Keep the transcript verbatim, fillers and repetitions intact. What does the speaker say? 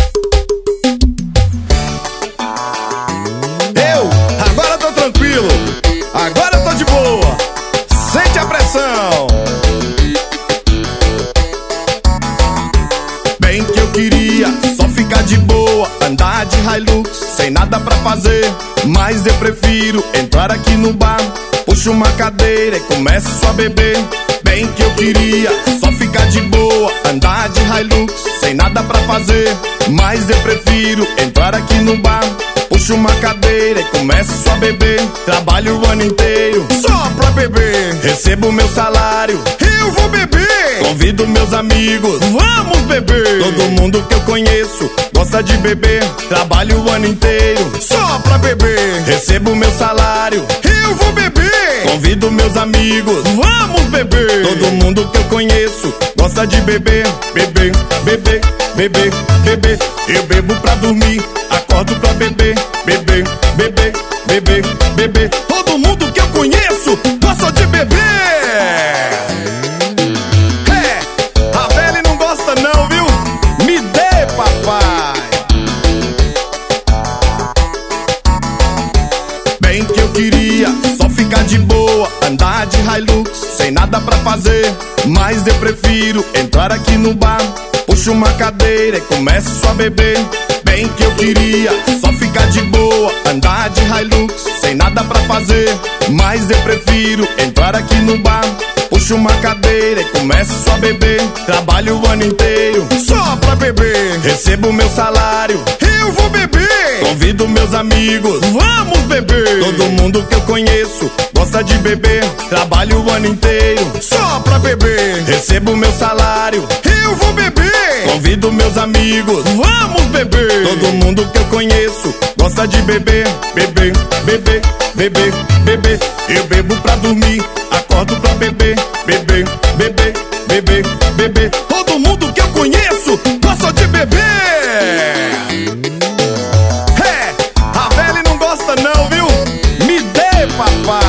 Eu, agora tô tranquilo, agora eu tô de boa. Sente a pressão. Bem que eu queria só ficar de boa, andar de Hilux, sem nada pra fazer. Mas eu prefiro entrar aqui no bar, puxo uma cadeira e começo a beber. Bem que eu queria só ficar de boa, andar de Hilux, sem nada pra fazer. Mas eu prefiro entrar aqui no bar, puxo uma cadeira e começo a beber. Trabalho o ano inteiro só pra beber, recebo meu salário, eu vou beber. Convido meus amigos, vamos beber. Todo mundo que eu conheço gosta de beber. Trabalho o ano inteiro só pra beber, recebo meu salário, eu vou beber. Convido meus amigos, vamos beber. Todo mundo que eu conheço gosta de beber. Beber, beber, beber, beber. Eu bebo pra dormir, acordo pra beber. Beber, beber, beber, beber. Todo mundo que eu conheço gosta de beber. É, a velha não gosta não, viu? Me dê, papai. Bem que eu queria só ficar de boa, andar de Hilux, sem nada pra fazer. Mas eu prefiro entrar aqui no bar, puxo uma cadeira e começo a beber. Bem que eu queria só ficar de boa, andar de Hilux, sem nada pra fazer. Mas eu prefiro entrar aqui no bar, puxo uma cadeira e começo a beber. Trabalho o ano inteiro só pra beber, recebo meu salário, eu vou beber. Convido meus amigos, vamos beber. Todo mundo que eu conheço gosta de beber. Trabalho o ano inteiro só pra beber, recebo meu salário, eu vou beber. Convido meus amigos, vamos beber. Todo mundo que eu conheço gosta de beber. Beber, beber, beber, beber. Eu bebo pra dormir, acordo pra beber. Beber, beber, beber, beber. Todo mundo que eu conheço gosta de beber. É, a velha não gosta não, viu? Me dê, papai.